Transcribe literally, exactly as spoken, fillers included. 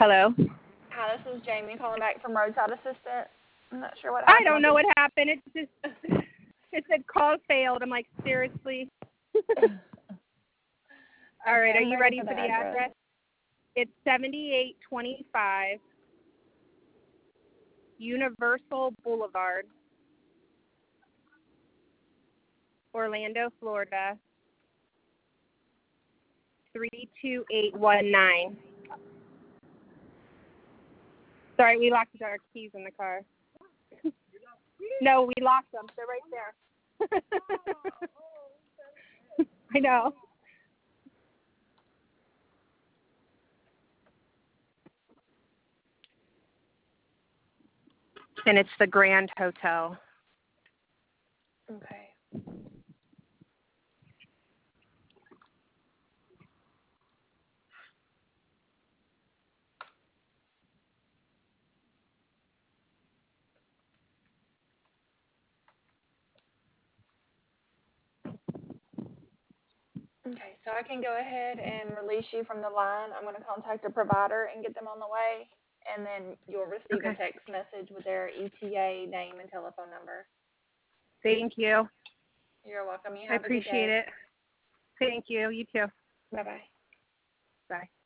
Hello? Hi, this is Jamie calling back from Roadside Assistant. I'm not sure what I happened. don't know what happened. It just, it said call failed. I'm like, seriously? All right, Okay, are I'm you ready ready for for the the address. address? It's seventy-eight twenty-five Universal Boulevard, Orlando, Florida, three two eight one nine. Sorry, we locked our keys in the car. No, we locked them. They're right there. I know. And it's the Grand Hotel. Okay. Okay, so I can go ahead and release you from the line. I'm going to contact a provider and get them on the way, and then you'll receive Okay. a text message with their E T A name and telephone number. Thank you. You're welcome. You I have a good appreciate day. it. Thank you. You too. Bye-bye. Bye.